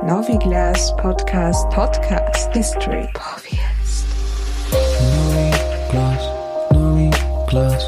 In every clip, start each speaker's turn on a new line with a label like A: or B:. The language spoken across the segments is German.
A: Noviglas Podcast History Podcast.
B: Noviglas.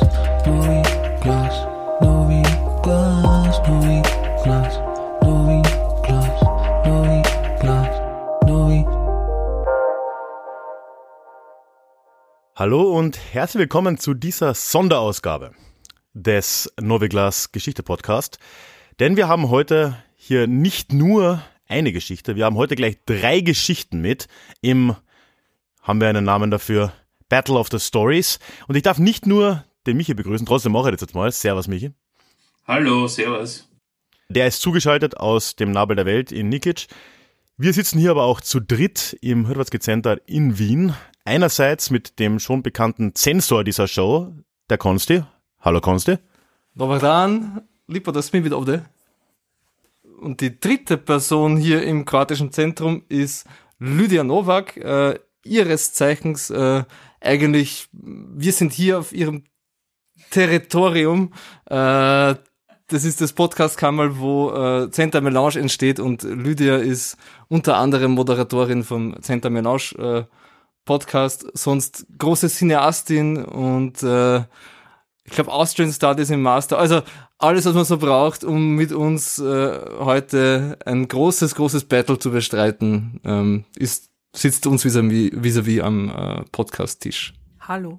C: Hallo und herzlich willkommen zu dieser Sonderausgabe des Noviglas Geschichte Podcast. Denn wir haben heute hier nicht nur eine Geschichte, wir haben heute gleich 3 Geschichten mit haben wir einen Namen dafür, Battle of the Stories. Und ich darf nicht nur den Michi begrüßen, trotzdem mache ich das jetzt mal. Servus Michi.
D: Hallo, servus.
C: Der ist zugeschaltet aus dem Nabel der Welt in Nikic. Wir sitzen hier aber auch zu dritt im Hrvatski Centar in Wien. Einerseits mit dem schon bekannten Zensor dieser Show, der Konsti. Hallo Konsti.
E: Dobar dan, lipa da smo wieder ovde. Und die dritte Person hier im kroatischen Zentrum ist Lydia Novak, ihres Zeichens eigentlich, wir sind hier auf ihrem Territorium, das ist das Podcast-Kammer, wo Center Melange entsteht, und Lydia ist unter anderem Moderatorin vom Center Melange Podcast, sonst große Cineastin und ich glaube Austrian Studies im Master, also alles, was man so braucht, um mit uns heute ein großes Battle zu bestreiten, sitzt uns vis-à-vis am Podcast-Tisch.
F: Hallo.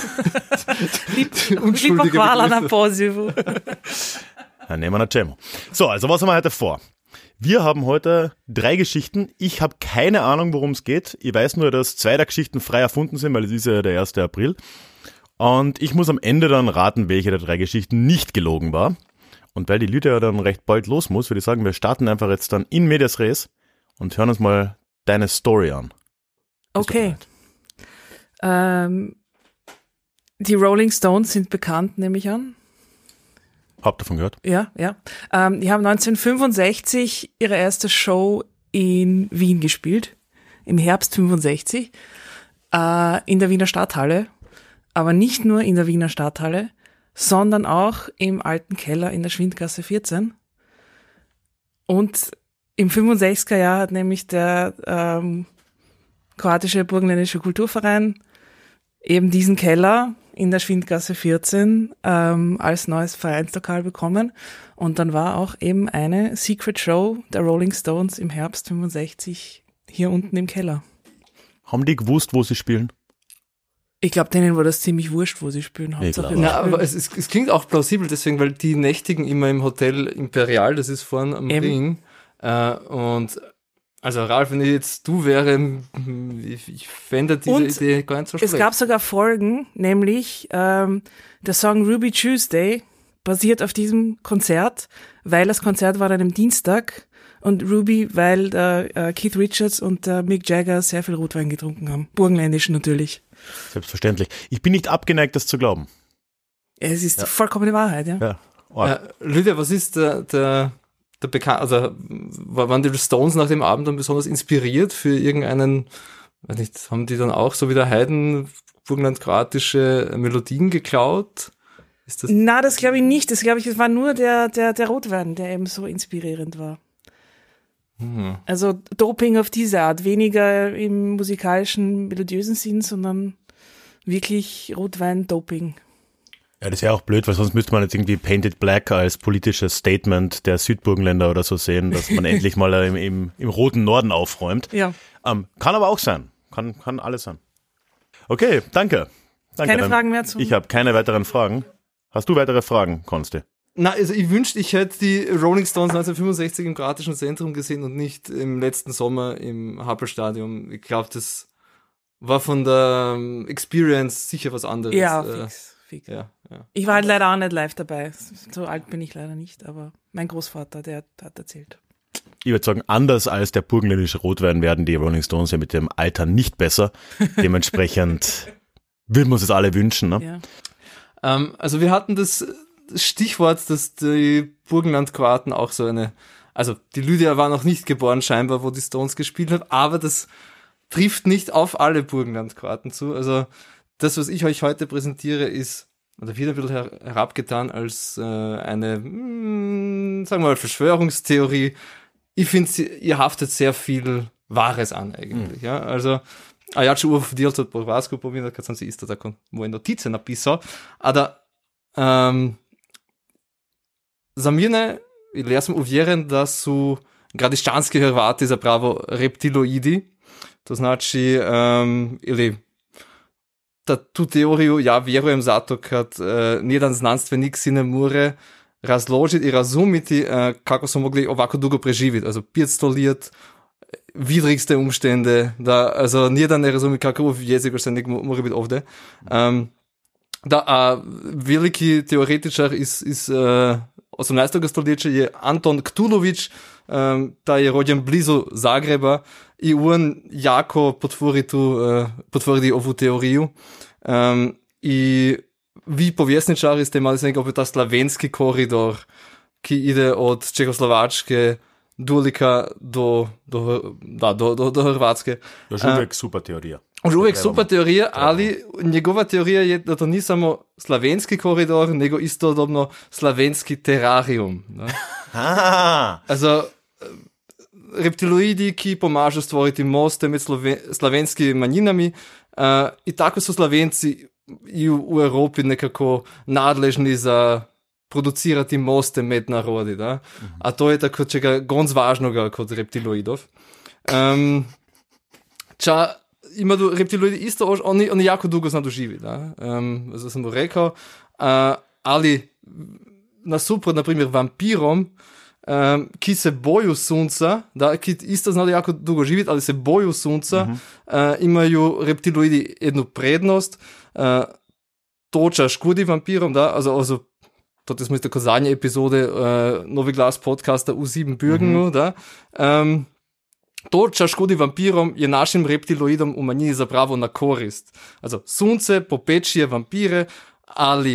F: Lipa hvala na pozivu.
C: Ja, nehmen wir eine Cemo. So, also was haben wir heute vor? Wir haben heute 3 Geschichten. Ich habe keine Ahnung, worum es geht. Ich weiß nur, dass 2 der Geschichten frei erfunden sind, weil es ist ja der 1. April. Und ich muss am Ende dann raten, welche der 3 Geschichten nicht gelogen war. Und weil die Lydia dann recht bald los muss, würde ich sagen, wir starten einfach jetzt dann in medias res und hören uns mal deine Story an.
F: Okay. Die Rolling Stones sind bekannt, nehme ich an.
C: Habt davon gehört?
F: Ja. Die haben 1965 ihre erste Show in Wien gespielt, im Herbst 65, in der Wiener Stadthalle. Aber nicht nur in der Wiener Stadthalle, sondern auch im alten Keller in der Schwindgasse 14. Und im 65er Jahr hat nämlich der kroatische burgenländische Kulturverein eben diesen Keller in der Schwindgasse 14 als neues Vereinslokal bekommen. Und dann war auch eben eine Secret Show der Rolling Stones im Herbst 65 hier unten im Keller.
C: Haben die gewusst, wo sie spielen?
F: Ich glaube, denen war das ziemlich wurscht, wo sie spielen.
E: Ja, aber es klingt auch plausibel deswegen, weil die nächtigen immer im Hotel Imperial, das ist vorne am Ring. Und also Ralf, wenn ich jetzt du wäre, ich fände diese Idee gar nicht so schlecht.
F: Es gab sogar Folgen, nämlich der Song Ruby Tuesday basiert auf diesem Konzert, weil das Konzert war an einem Dienstag, und Ruby, weil Keith Richards und Mick Jagger sehr viel Rotwein getrunken haben. Burgenländisch natürlich.
C: Selbstverständlich. Ich bin nicht abgeneigt, das zu glauben.
F: Es ist vollkommene Wahrheit, ja.
E: Lydia, was ist der also waren die Stones nach dem Abend dann besonders inspiriert für irgendeinen, weiß nicht, haben die dann auch so wie der Haydn burgenland-kroatische Melodien geklaut? Ist das?
F: Na, das glaube ich nicht. Das glaube ich, es war nur der Rotwein, der eben so inspirierend war. Also Doping auf diese Art, weniger im musikalischen, melodiösen Sinn, sondern wirklich Rotwein-Doping.
C: Ja, das ist ja auch blöd, weil sonst müsste man jetzt irgendwie Painted Black als politisches Statement der Südburgenländer oder so sehen, dass man endlich mal im roten Norden aufräumt.
F: Ja.
C: Kann aber auch sein. Kann alles sein. Okay, danke.
F: Keine Fragen mehr zu.
C: Ich habe keine weiteren Fragen. Hast du weitere Fragen, Konsti?
E: Na, also ich wünschte, ich hätte die Rolling Stones 1965 im kroatischen Zentrum gesehen und nicht im letzten Sommer im Happelstadion. Ich glaube, das war von der Experience sicher was anderes.
F: Ja, fix.
E: Ja.
F: Ich war halt leider auch nicht live dabei. So alt bin ich leider nicht, aber mein Großvater, der hat erzählt.
C: Ich würde sagen, anders als der burgenländische Rotwein werden die Rolling Stones ja mit dem Alter nicht besser. Dementsprechend würden wir uns das alle wünschen. Ne?
E: Ja. Also wir hatten das Stichwort, dass die Burgenland-Kroaten auch so also die Lydia war noch nicht geboren scheinbar, wo die Stones gespielt haben, aber das trifft nicht auf alle Burgenland-Kroaten zu. Also das, was ich euch heute präsentiere, ist, oder wird ein bisschen herabgetan als eine, sagen wir mal, Verschwörungstheorie, ich finde, ihr haftet sehr viel Wahres an eigentlich. Ja? Also, ja ću uvdjeliti po hrvatsku pominati kad sam si isto tako moje notice napisao, a da za mene, ili ja sam uvjeren da su gradišćanski Hrvati zapravo reptiloidi, to znači, ili tu teoriju ja vjerujem zato kad nijedan znanstvenik si ne more razložiti i razumiti kako su mogli ovako dugo preživjeti, also 500 let, widrigste umstände, da, also nijedan ne razumi kakav jezik nek mora biti ovdje. A veliki teoretičar iz 18. stoljeća je Anton Ktulović, ta je rođen blizu Zagreba i on jako potvrdi ovu teoriju. I vi povjesničari ste imali se nekako ta slavenski koridor, ki ide od Čehoslovačke Dulika do Hrvatske.
C: Još uvijek super teorija.
E: Uvijek super teorija, ali njegova teorija je da to ni samo slavenski koridor, nego istodobno slavenski terarium. Also, reptiloidi, ki pomažu stvoriti moste med slavenskimi manjinami, i tako su Slavenci i u Evropi nekako nadležni za producirati moste med narodi, da? A to je tako čega gonc važnoga kod reptiloidov. Imaju reptiloidi isto, oni jako dugo znaju živjeti, da? Zato sam rekao, ali nasuprot, na primjer, vampirom, ki se boju sunca, da, ki isto znali jako dugo živjeti, ali se boju sunca, imaju reptiloidi jednu prednost, toča škodi vampirom, da, also to smo isto kod zadnje epizode Novi glas podcasta u Siebenbürgenu, da, toča škodi vampirom je našim reptiloidom u manjini zapravo na korist. Also, sunce popečije vampire, ali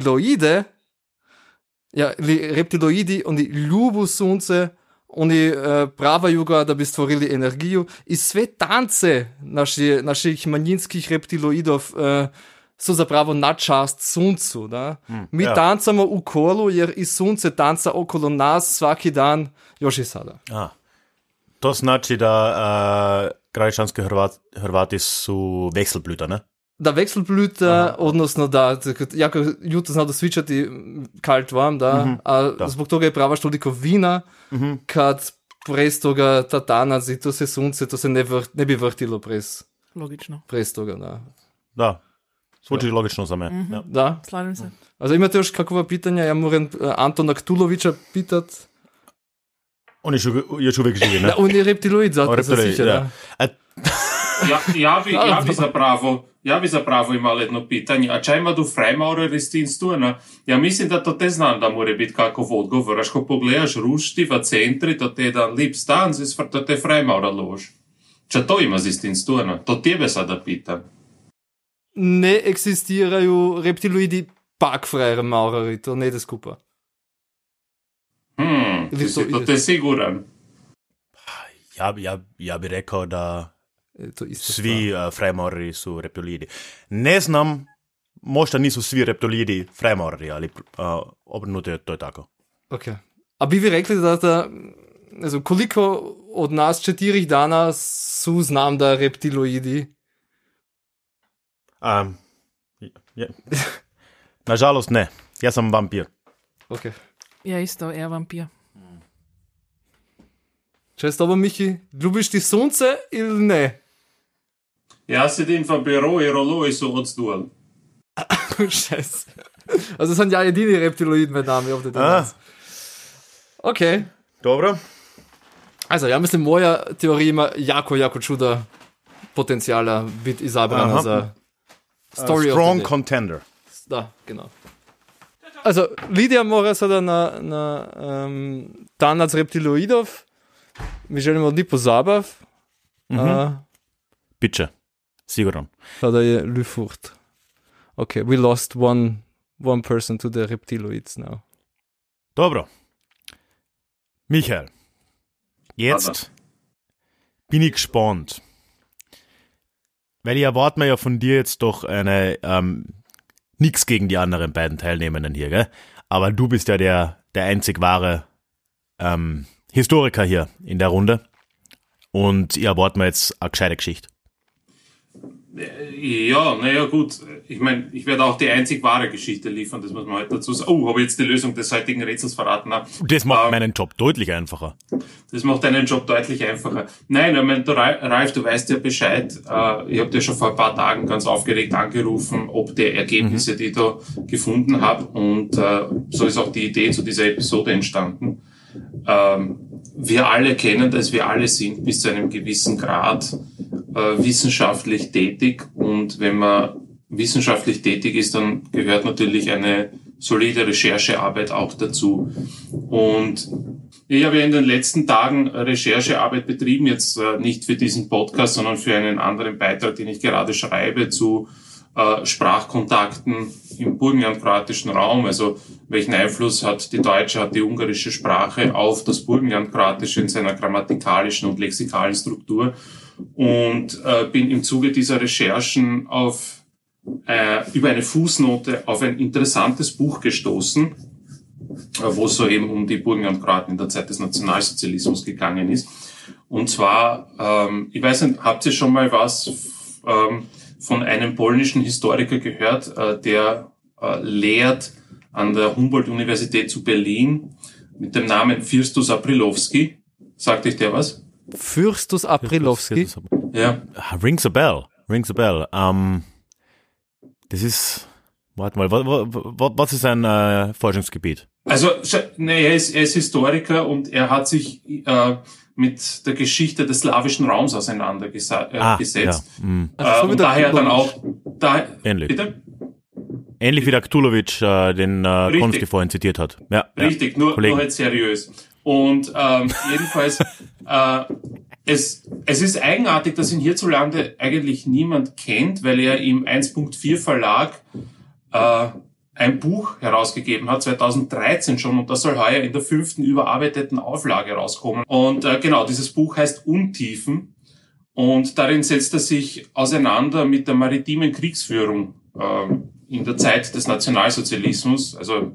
E: reptiloidi, oni ljubu sunce, oni pravaju ga da bi stvorili energiju i sve tance naših manjinskih reptiloidov su zapravo na čast suncu. Da? Mi tancamo u kolu jer i sunce tanca okolo nas svaki dan, još i sada.
C: To znači da gradišćanski Hrvati su vekselblüter, ne?
E: Da, vekselblüter, odnosno da jako jutro znao da svičati kalt vam, da, a zbog toga je pravaš toliko vina, kad prez toga ta tanac i to se sunce, to se ne bi vrtilo
F: Logično.
E: Prez toga, da.
C: Da, zvuči logično za me. Ja.
E: Da.
F: Slažem se.
E: Also imate još kakva pitanja? Ja moram Antona Ktulovića pitat.
C: On je još uvijek živi, ne?
E: Da, on je reptiloid, zato sam sicher, da.
D: Ja bi zapravo imao jedno pitanje, a če ima do Freimaurer iz Tinstuna? Ja mislim da to te znam da mora biti kakov odgovor, až ko pogledaš rušti v centri, to te jedan lip stan, to te Freimaurer lož. Če to ima iz Tinstuna? To tebe sada pitam.
E: Ne eksistiraju reptiloidi pak Freimaureri, to ne ide skupa.
D: To te siguran?
C: Ja bi rekao da svi Freimaureri su reptiloidi. Ne znam, možda nisu svi reptiloidi Freimaureri, ali obrnuto to je tako.
E: Ok. A bi vi rekli da also, koliko od nas 4 dana su znam da reptiloidi?
C: Nažalost ne, ja sam vampir.
E: Ok.
F: Ja isto, vampir.
E: Če s tobom, Mihi, ljubiš ti sunce ili ne?
D: Ja sedim v biro i roloji su odstual.
E: Scheiße. Also sam ja jedini reptiloid med nami ovdje danas. Ok.
C: Dobro.
E: Also, ja mislim, moja teorija ima jako čuda potencijala biti izabrana za story
C: strong contender.
E: Da, genau. Also, Lidija mora sada na tanac reptiloidov. Mi želimo lipo zabav.
C: Biće, sigurno.
E: Sada je Lufurt. Ok, we lost one person to the reptiloids now.
C: Dobro. Michael, jetzt bin ich gespannt. Weil ich erwarte mir ja von dir jetzt doch nichts gegen die anderen beiden Teilnehmenden hier, gell? Aber du bist ja der einzig wahre Historiker hier in der Runde und ihr erwartet mir jetzt eine gescheite Geschichte.
D: Ja, naja gut. Ich meine, ich werde auch die einzig wahre Geschichte liefern, das muss man halt dazu sagen. Oh, habe ich jetzt die Lösung des heutigen Rätsels verraten?
C: Das macht meinen Job deutlich einfacher.
D: Das macht deinen Job deutlich einfacher. Nein, ich meine, Ralf, du weißt ja Bescheid. Ich habe dir schon vor ein paar Tagen ganz aufgeregt angerufen, ob der Ergebnisse, die ich da gefunden habe. Und so ist auch die Idee zu dieser Episode entstanden. Wir alle kennen das, wir alle sind bis zu einem gewissen Grad wissenschaftlich tätig. Und wenn man wissenschaftlich tätig ist, dann gehört natürlich eine solide Recherchearbeit auch dazu. Und ich habe ja in den letzten Tagen Recherchearbeit betrieben, jetzt nicht für diesen Podcast, sondern für einen anderen Beitrag, den ich gerade schreibe zu Sprachkontakten im burgenlandkroatischen Raum. Also welchen Einfluss hat die deutsche, hat die ungarische Sprache auf das burgenlandkroatische in seiner grammatikalischen und lexikalen Struktur. Und bin im Zuge dieser Recherchen über eine Fußnote auf ein interessantes Buch gestoßen, wo es so eben um die Burgenlandkroaten in der Zeit des Nationalsozialismus gegangen ist. Und zwar, ich weiß nicht, habt ihr schon mal was von einem polnischen Historiker gehört, der lehrt an der Humboldt-Universität zu Berlin mit dem Namen Firstus Aprilowski? Sagt euch der was?
E: Firstus Aprilowski?
D: Ja.
C: Rings a bell. Das ist, warte mal, was ist ein Forschungsgebiet?
D: Also, er ist Historiker und er hat sich mit der Geschichte des slawischen Raums auseinandergesetzt.
C: Ja.
E: Also so
D: und daher dann auch...
C: Ähnlich.
D: Bitte?
C: Ähnlich wie der Ktulovic, den Konsti vorhin zitiert hat. Ja,
D: richtig, nur halt seriös. Und jedenfalls, es ist eigenartig, dass ihn hierzulande eigentlich niemand kennt, weil er im 1.4 Verlag ein Buch herausgegeben hat, 2013 schon, und das soll heuer in der 5. überarbeiteten Auflage rauskommen. Und genau, dieses Buch heißt Untiefen, und darin setzt er sich auseinander mit der maritimen Kriegsführung in der Zeit des Nationalsozialismus, also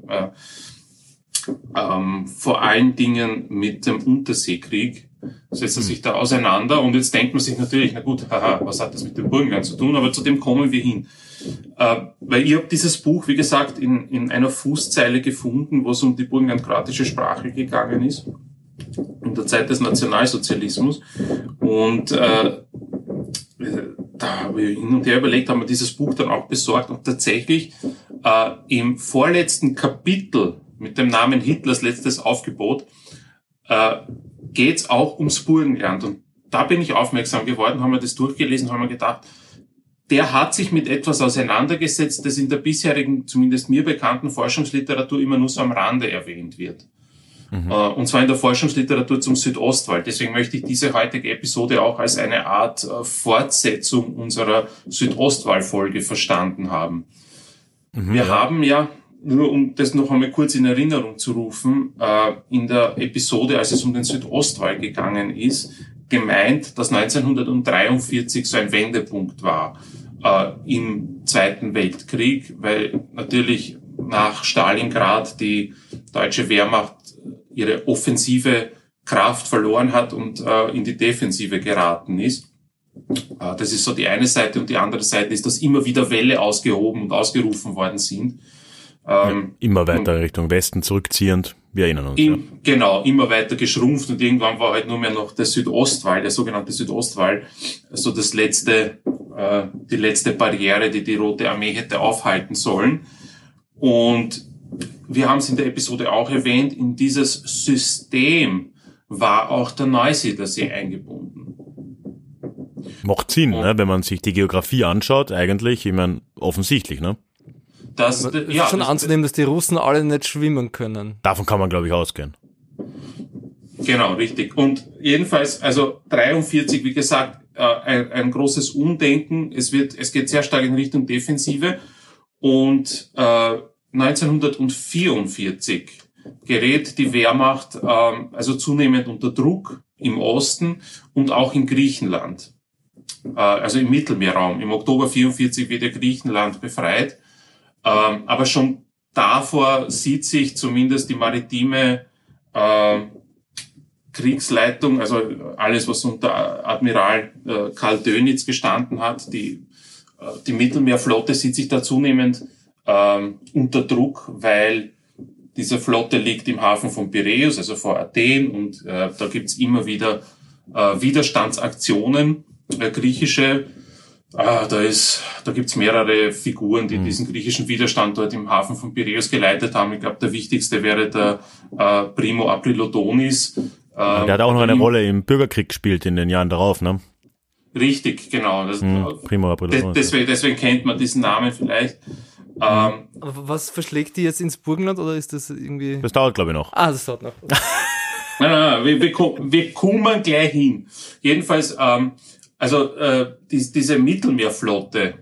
D: vor allen Dingen mit dem Unterseekrieg setzt er sich da auseinander, und jetzt denkt man sich natürlich, na gut, haha, was hat das mit dem Burgenland zu tun, aber zu dem kommen wir hin. Weil ich habe dieses Buch, wie gesagt, in einer Fußzeile gefunden, wo es um die burgenlandkroatische Sprache gegangen ist, in der Zeit des Nationalsozialismus, und da habe ich hin und her überlegt, haben wir dieses Buch dann auch besorgt, und tatsächlich im vorletzten Kapitel mit dem Namen Hitlers letztes Aufgebot geht's auch ums Burgenland. Und da bin ich aufmerksam geworden, haben wir das durchgelesen, haben wir gedacht, der hat sich mit etwas auseinandergesetzt, das in der bisherigen, zumindest mir bekannten Forschungsliteratur immer nur so am Rande erwähnt wird. Und zwar in der Forschungsliteratur zum Südostwald. Deswegen möchte ich diese heutige Episode auch als eine Art Fortsetzung unserer Südostwald-Folge verstanden haben. Wir haben ja, nur um das noch einmal kurz in Erinnerung zu rufen, in der Episode, als es um den Südostwald gegangen ist, gemeint, dass 1943 so ein Wendepunkt war im Zweiten Weltkrieg, weil natürlich nach Stalingrad die deutsche Wehrmacht ihre offensive Kraft verloren hat und in die Defensive geraten ist. Das ist so die eine Seite, und die andere Seite ist, dass immer wieder Wälle ausgehoben und ausgerufen worden sind.
C: Immer weiter Richtung Westen zurückziehend, wir erinnern uns.
D: Genau, immer weiter geschrumpft, und irgendwann war halt nur mehr noch der Südostwall, der sogenannte Südostwall, so die letzte Barriere, die die Rote Armee hätte aufhalten sollen. Und wir haben es in der Episode auch erwähnt, in dieses System war auch der Neusiedlersee eingebunden.
C: Macht Sinn, ne, wenn man sich die Geografie anschaut, eigentlich, ich meine, offensichtlich, ne?
E: Es ist schon anzunehmen, dass die Russen alle nicht schwimmen können.
C: Davon kann man, glaube ich, ausgehen.
D: Genau, richtig. Und jedenfalls, also 43, wie gesagt, ein großes Umdenken. Es geht sehr stark in Richtung Defensive. Und 1944 gerät die Wehrmacht also zunehmend unter Druck im Osten und auch in Griechenland. Also im Mittelmeerraum. Im Oktober 44 wird ja Griechenland befreit. Aber schon davor sieht sich zumindest die maritime Kriegsleitung, also alles, was unter Admiral Karl Dönitz gestanden hat. Die Mittelmeerflotte sieht sich da zunehmend unter Druck, weil diese Flotte liegt im Hafen von Piräus, also vor Athen, und da gibt's immer wieder Widerstandsaktionen, griechische. Da gibt's mehrere Figuren, die diesen griechischen Widerstand dort im Hafen von Piräus geleitet haben. Ich glaube, der wichtigste wäre der Primo Aprilodonis.
C: Der hat auch noch eine Rolle im Bürgerkrieg gespielt in den Jahren darauf, ne?
D: Richtig, genau.
C: Primo Aprilodonis.
D: Deswegen kennt man diesen Namen vielleicht.
E: Aber was verschlägt die jetzt ins Burgenland, oder ist das irgendwie...
C: Das dauert, glaube ich, noch.
E: Das dauert noch.
D: Nein, wir kommen gleich hin. Jedenfalls, diese Mittelmeerflotte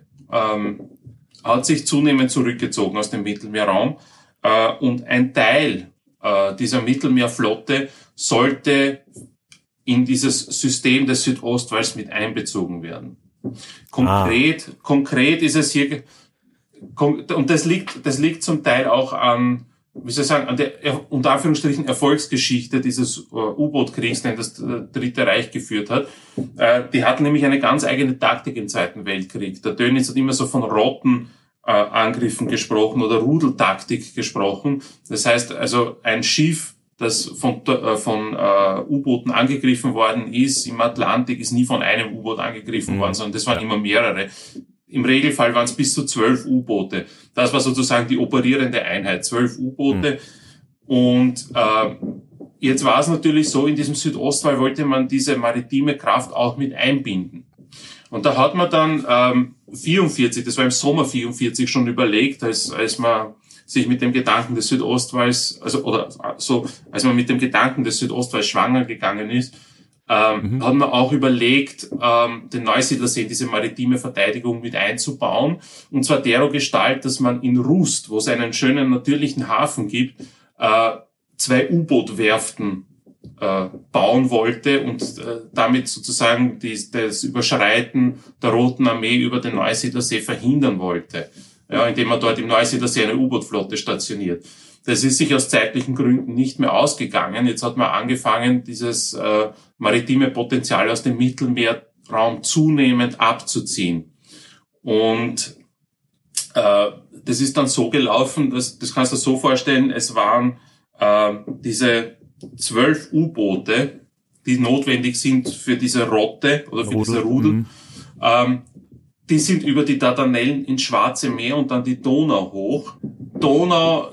D: hat sich zunehmend zurückgezogen aus dem Mittelmeerraum, und ein Teil dieser Mittelmeerflotte sollte in dieses System des Südostwalls mit einbezogen werden. Konkret ist es hier, und das liegt zum Teil auch an, wie soll ich sagen, an der unter Anführungsstrichen Erfolgsgeschichte dieses U-Boot-Kriegs, den das Dritte Reich geführt hat. Die hatten nämlich eine ganz eigene Taktik im Zweiten Weltkrieg. Der Dönitz hat immer so von Rottenangriffen gesprochen oder Rudeltaktik gesprochen. Das heißt also, ein Schiff, das von U-Booten angegriffen worden ist im Atlantik, ist nie von einem U-Boot angegriffen worden, sondern das waren immer mehrere. Im Regelfall waren es bis zu 12 U-Boote. Das war sozusagen die operierende Einheit, 12 U-Boote. Und jetzt war es natürlich so, in diesem Südostwall wollte man diese maritime Kraft auch mit einbinden. Und da hat man dann 44, das war im Sommer 44 schon überlegt, als man sich mit dem Gedanken des Südostwalls, als man mit dem Gedanken des Südostwalls schwanger gegangen ist, hat man auch überlegt, den Neusiedlersee in diese maritime Verteidigung mit einzubauen. Und zwar derogestalt, dass man in Rust, wo es einen schönen natürlichen Hafen gibt, 2 U-Boot-Werften bauen wollte und damit sozusagen das Überschreiten der Roten Armee über den Neusiedlersee verhindern wollte, indem man dort im Neusiedlersee eine U-Boot-Flotte stationiert. Das ist sich aus zeitlichen Gründen nicht mehr ausgegangen. Jetzt hat man angefangen, dieses maritime Potenzial aus dem Mittelmeerraum zunehmend abzuziehen. Und das ist dann so gelaufen, das kannst du dir so vorstellen, es waren diese 12 U-Boote, die notwendig sind für diese Rotte oder für diese Rudel. Die sind über die Dardanellen ins Schwarze Meer und dann die Donau hoch. Donau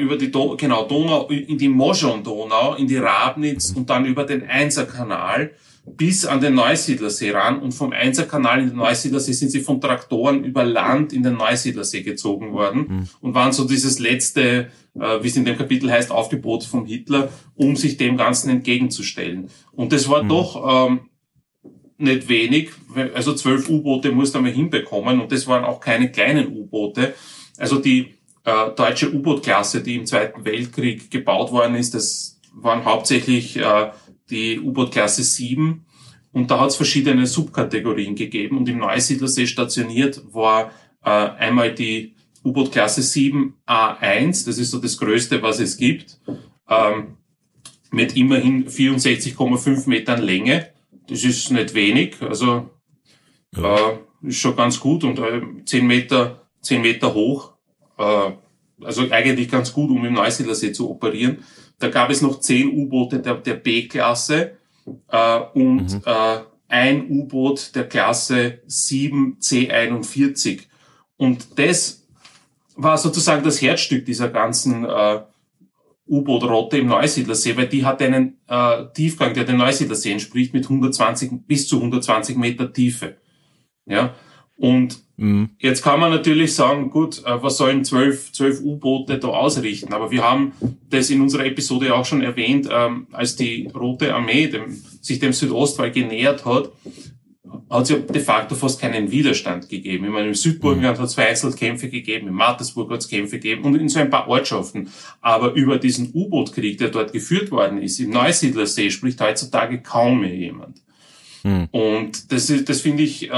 D: in die Moschon-Donau, in die Rabnitz und dann über den Einserkanal bis an den Neusiedlersee ran. Und vom Einserkanal in den Neusiedlersee sind sie von Traktoren über Land in den Neusiedlersee gezogen worden und waren so dieses letzte, wie es in dem Kapitel heißt, Aufgebot vom Hitler, um sich dem Ganzen entgegenzustellen. Und das war doch nicht wenig, also 12 U-Boote musste man hinbekommen, und das waren auch keine kleinen U-Boote. Also die deutsche U-Boot-Klasse, die im Zweiten Weltkrieg gebaut worden ist, das waren hauptsächlich die U-Boot-Klasse 7, und da hat es verschiedene Subkategorien gegeben, und im Neusiedlersee stationiert war einmal die U-Boot-Klasse 7A1, das ist so das Größte, was es gibt, mit immerhin 64,5 Metern Länge. Das ist nicht wenig, also ist schon ganz gut, und 10 Meter hoch, also eigentlich ganz gut, um im Neusiedlersee zu operieren. Da gab es noch 10 U-Boote der B-Klasse und ein U-Boot der Klasse 7C41. Und das war sozusagen das Herzstück dieser ganzen U-Boot-Rotte im Neusiedlersee, weil die hat einen Tiefgang, der den Neusiedlersee entspricht, mit bis zu 120 Meter Tiefe. Ja, und jetzt kann man natürlich sagen, gut, was sollen 12 U-Boote da ausrichten? Aber wir haben das in unserer Episode auch schon erwähnt, als die Rote Armee sich dem Südostwall genähert hat es ja de facto fast keinen Widerstand gegeben. Ich meine, im Südburgenland hat es vereinzelt Kämpfe gegeben, im Mattersburg hat es Kämpfe gegeben und in so ein paar Ortschaften. Aber über diesen U-Boot-Krieg, der dort geführt worden ist, im Neusiedlersee, spricht heutzutage kaum mehr jemand. Und das finde ich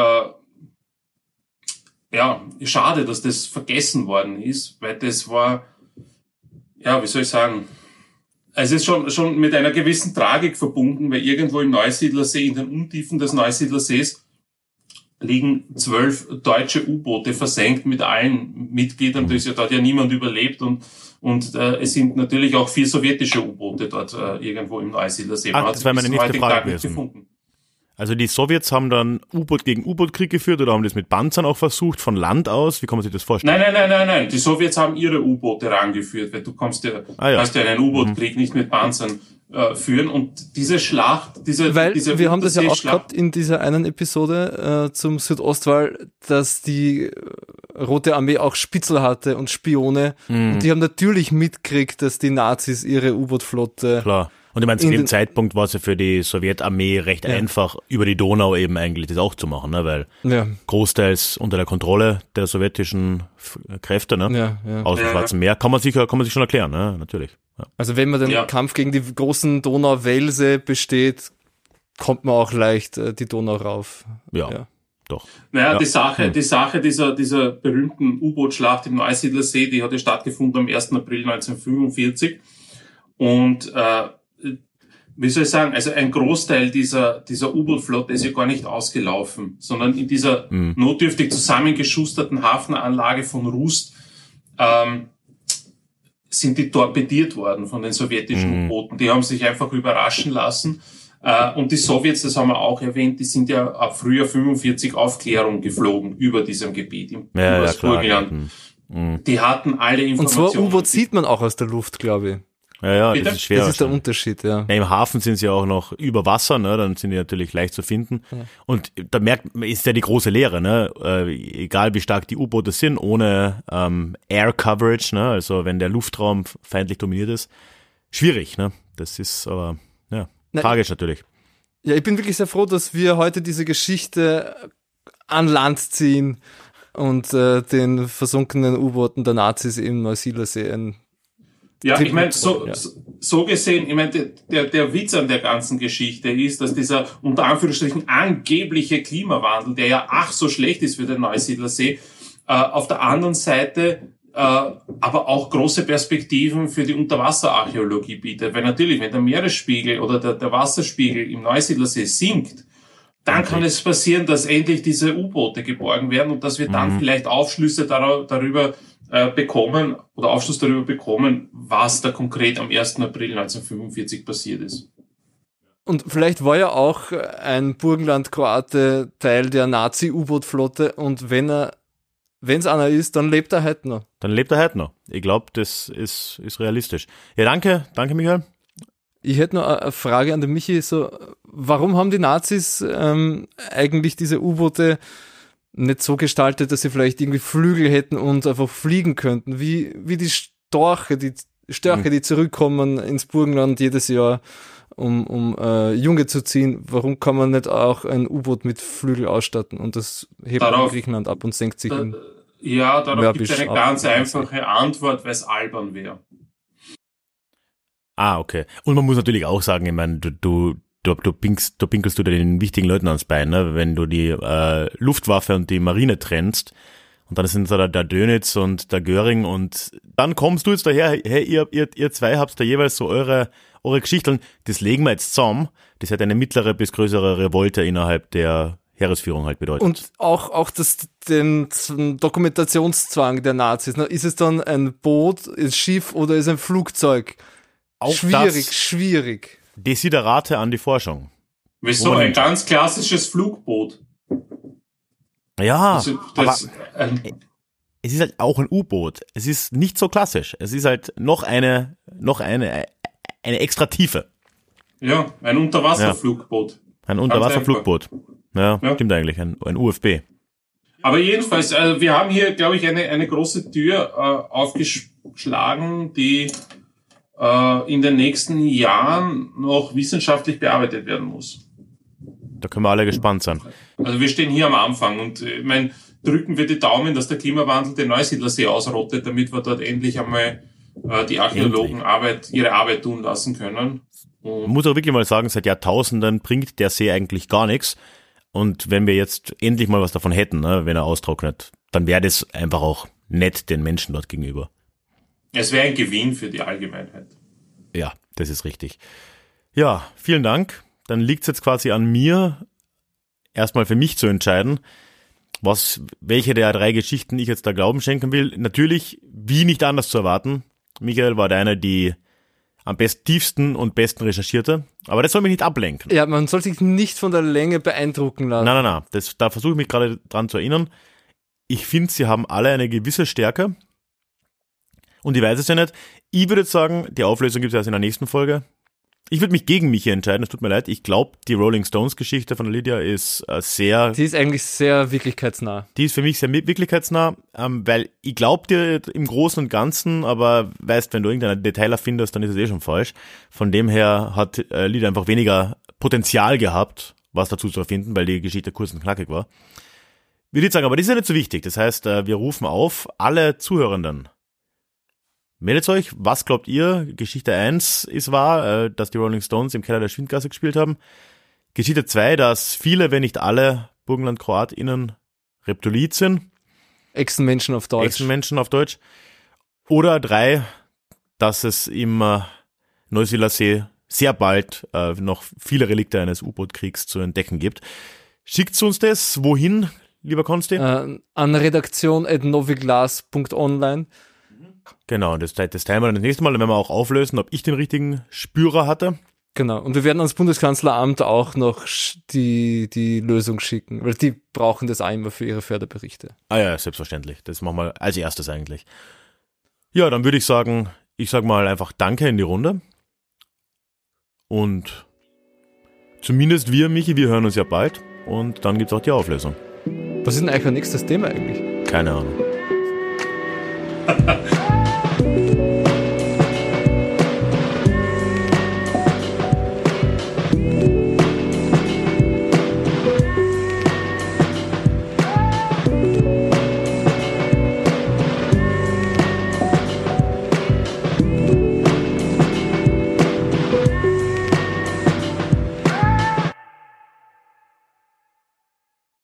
D: schade, dass das vergessen worden ist, weil das war, wie soll ich sagen, es ist schon mit einer gewissen Tragik verbunden, weil irgendwo im Neusiedlersee, in den Untiefen des Neusiedlersees, liegen 12 deutsche U-Boote versenkt mit allen Mitgliedern. Da hat ja niemand überlebt und es sind natürlich auch 4 sowjetische U-Boote dort irgendwo im Neusiedlersee.
C: Das war meine nächste Frage gewesen. Also die Sowjets haben dann U-Boot gegen U-Boot-Krieg geführt oder haben das mit Panzern auch versucht, von Land aus? Wie kann man sich das vorstellen?
D: Nein. Die Sowjets haben ihre U-Boote rangeführt, weil du kannst ja einen U-Boot-Krieg nicht mit Panzern führen. Und diese Schlacht,
E: wir haben das ja auch gehabt in dieser einen Episode zum Südostwall, dass die Rote Armee auch Spitzel hatte und Spione. Und die haben natürlich mitgekriegt, dass die Nazis ihre U-Boot-Flotte...
C: Klar. Und ich meine, zu dem Zeitpunkt war es ja für die Sowjetarmee recht einfach, über die Donau eben eigentlich das auch zu machen, ne? Weil großteils unter der Kontrolle der sowjetischen Kräfte, ne? Aus dem Schwarzen Meer, kann man sich schon erklären, ne? Natürlich. Ja.
E: Also wenn man den Kampf gegen die großen Donauwälse besteht, kommt man auch leicht die Donau rauf. Ja. Doch.
D: Naja, die Sache dieser berühmten U-Boot-Schlacht im Neusiedlersee, die hat ja stattgefunden am 1. April 1945. Und wie soll ich sagen, also ein Großteil dieser U-Boot-Flotte ist ja gar nicht ausgelaufen, sondern in dieser notdürftig zusammengeschusterten Hafenanlage von Rust sind die torpediert worden von den sowjetischen U-Booten. Die haben sich einfach überraschen lassen. Und die Sowjets, das haben wir auch erwähnt, die sind ja ab Frühjahr 45 Aufklärung geflogen über diesem Gebiet, über das Burgenland. Die hatten alle Informationen.
E: Und zwar U-Boot sieht man auch aus der Luft, glaube ich.
C: Ja, das ist schwer.
E: Das ist der Unterschied, ja.
C: Im Hafen sind sie auch noch über Wasser, ne, dann sind die natürlich leicht zu finden. Ja. Und da merkt man, ist ja die große Lehre, ne, egal wie stark die U-Boote sind, ohne Air Coverage, ne, also wenn der Luftraum feindlich dominiert ist, schwierig, ne, das ist aber, tragisch natürlich.
E: Ja, ich bin wirklich sehr froh, dass wir heute diese Geschichte an Land ziehen und den versunkenen U-Booten der Nazis im Neusiedlersee
D: ich meine, so gesehen, ich meine, der Witz an der ganzen Geschichte ist, dass dieser unter Anführungsstrichen angebliche Klimawandel, der ja so schlecht ist für den Neusiedlersee, auf der anderen Seite aber auch große Perspektiven für die Unterwasserarchäologie bietet. Weil natürlich, wenn der Meeresspiegel oder der Wasserspiegel im Neusiedlersee sinkt, dann kann es passieren, dass endlich diese U-Boote geborgen werden und dass wir dann vielleicht Aufschlüsse darüber bekommen, was da konkret am 1. April 1945 passiert ist.
E: Und vielleicht war ja auch ein Burgenland-Kroate Teil der Nazi-U-Boot-Flotte und wenn es einer ist, dann lebt er heute noch.
C: Ich glaube, das ist realistisch. Ja, danke Michael.
E: Ich hätte noch eine Frage an den Michi, warum haben die Nazis eigentlich diese U-Boote nicht so gestaltet, dass sie vielleicht irgendwie Flügel hätten und einfach fliegen könnten, wie die Störche, die zurückkommen ins Burgenland jedes Jahr, um Junge zu ziehen. Warum kann man nicht auch ein U-Boot mit Flügel ausstatten und das hebt in Griechenland ab und senkt sich in
D: darauf gibt es eine ganz einfache Antwort, weil es albern wäre.
C: Okay. Und man muss natürlich auch sagen, ich meine, du pinkelst du den wichtigen Leuten ans Bein, ne? Wenn du die Luftwaffe und die Marine trennst und dann sind da der Dönitz und der Göring und dann kommst du jetzt daher, hey, ihr zwei habt da jeweils so eure Geschichten, das legen wir jetzt zusammen, das hat eine mittlere bis größere Revolte innerhalb der Heeresführung halt bedeutet.
E: Und auch den Dokumentationszwang der Nazis, ne? Ist es dann ein Boot, ist Schiff oder ist ein Flugzeug?
C: Auch
E: schwierig.
C: Desiderate an die Forschung.
D: Wieso? Ein ganz klassisches Flugboot.
C: Ja, aber es ist halt auch ein U-Boot. Es ist nicht so klassisch. Es ist halt noch eine extra Tiefe.
D: Ja, ein Unterwasserflugboot.
C: Ein Unterwasserflugboot. Ja, stimmt eigentlich. Ein UFB.
D: Aber jedenfalls, wir haben hier, glaube ich, eine große Tür aufgeschlagen, die in den nächsten Jahren noch wissenschaftlich bearbeitet werden muss.
C: Da können wir alle gespannt sein.
D: Also wir stehen hier am Anfang und ich meine, drücken wir die Daumen, dass der Klimawandel den Neusiedlersee ausrottet, damit wir dort endlich einmal die Archäologen ihre Arbeit tun lassen können.
C: Man muss auch wirklich mal sagen, seit Jahrtausenden bringt der See eigentlich gar nichts. Und wenn wir jetzt endlich mal was davon hätten, ne, wenn er austrocknet, dann wäre das einfach auch nett den Menschen dort gegenüber.
D: Es wäre ein Gewinn für die Allgemeinheit.
C: Ja, das ist richtig. Ja, vielen Dank. Dann liegt es jetzt quasi an mir, erstmal für mich zu entscheiden, welche der 3 Geschichten ich jetzt da Glauben schenken will. Natürlich, wie nicht anders zu erwarten, Michael war deine, die am tiefsten und besten recherchierte. Aber das soll mich nicht ablenken.
E: Ja, man soll sich nicht von der Länge beeindrucken lassen.
C: Nein. Da versuche ich mich gerade dran zu erinnern. Ich finde, sie haben alle eine gewisse Stärke. Und ich weiß es ja nicht. Ich würde jetzt sagen, die Auflösung gibt es erst in der nächsten Folge. Ich würde mich gegen mich hier entscheiden, es tut mir leid. Ich glaube, die Rolling Stones Geschichte von Lydia ist
E: Die ist eigentlich sehr wirklichkeitsnah.
C: Die ist für mich sehr wirklichkeitsnah, weil ich glaube dir im Großen und Ganzen, aber weißt, wenn du irgendeinen Detail findest, dann ist es eh schon falsch. Von dem her hat Lydia einfach weniger Potenzial gehabt, was dazu zu erfinden, weil die Geschichte kurz und knackig war. Würde ich sagen, aber das ist ja nicht so wichtig. Das heißt, wir rufen auf alle Zuhörenden. Meldet euch, was glaubt ihr? Geschichte 1 ist wahr, dass die Rolling Stones im Keller der Schwindgasse gespielt haben. Geschichte 2, dass viele, wenn nicht alle BurgenlandkroatInnen Reptiloid sind.
E: Echsenmenschen auf Deutsch.
C: Oder 3, dass es im Neusiedler See sehr bald noch viele Relikte eines U-Boot-Kriegs zu entdecken gibt. Schickt uns das. Wohin, lieber Konsti?
E: An redaktion@noviglas.online.
C: Genau, das teilen wir dann das nächste Mal, dann werden wir auch auflösen, ob ich den richtigen Spürer hatte.
E: Genau, und wir werden ans Bundeskanzleramt auch noch die Lösung schicken, weil die brauchen das auch immer für ihre Förderberichte.
C: Ah ja, selbstverständlich. Das machen wir als erstes eigentlich. Ja, dann würde ich sagen, mal einfach Danke in die Runde. Und zumindest wir, Michi, wir hören uns ja bald. Und dann gibt's auch die Auflösung.
E: Was ist denn eigentlich ein nächstes Thema eigentlich?
C: Keine Ahnung.